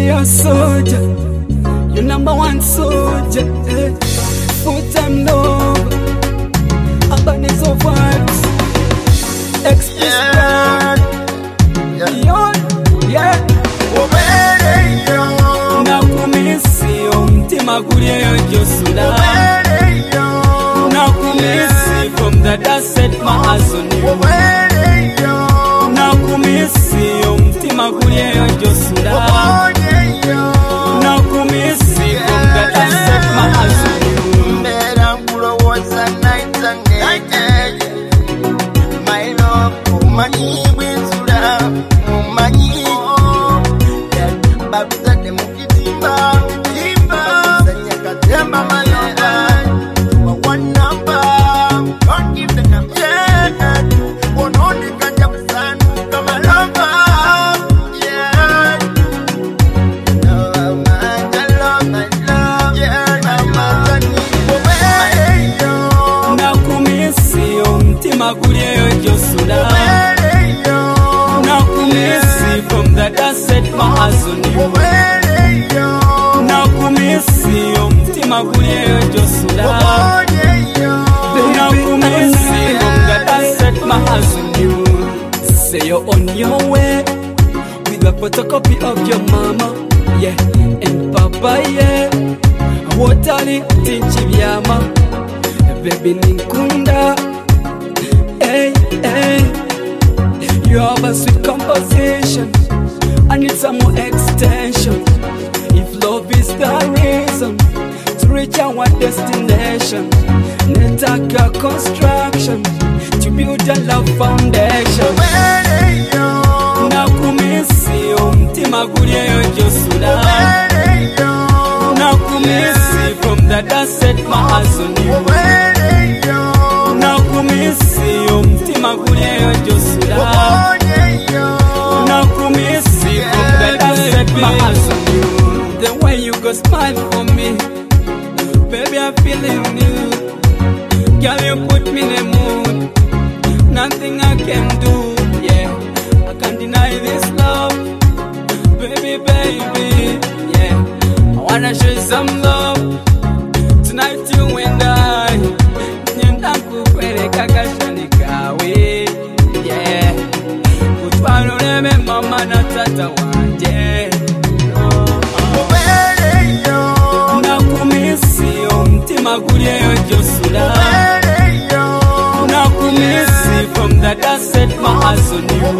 be a soldier, you number one soldier, full-time love, abundance of vibes, express beyond, nakumisi omtima gulyeyo gyosula, nakumisi from the dust set my eyes on you, nakumisi omtima gulyeyo gyosula, nakumisi from the dust set my eyes on you. Mera nkulowoza night and day, my love umanyi bwensula umanyi babuzadde mu kitimba babuzanya katemba malonga wa one number, don't give the number, onondi kanja kusanuka malonga, no my love, mama nakumisi omtima gulyeyo gyosula, nakumisi from the dust set my eyes on you, nakumisi omtima gulyeyo gyosula, nakumisi from the dust set my eyes on you. Say you're on your way with a photocopy of your mama, and papa, wotali tinchibyama, baby ninkunda, you have a sweet composition, I need some more extension. If love is the reason to reach our destination, netaka construction to build a love foundation. Nakumisi omtima gulyeyo gyosula, nakumisi from the dust set my eyes on you, nakumisi omtima gulyeyo gyosula, nakumisi from the dust set my eyes on you. The way you go smile for me, baby I'm feeling new. Girl you put me in the mood, nothing I can do, I can't deny this love, baby, I wanna show you some love, tonight you and I, nyenda kukweleka kashani kawe, kutwaluleme mama na tata wanje, nakumisi omtima gulyeyo gyosula, nakumisi from the dust set my eyes on you,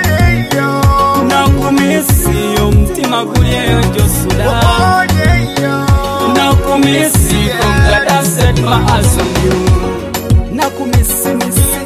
nakumisi omtima gulyeyo gyosula, nakumisi from the dust set my eyes on you, nakumisi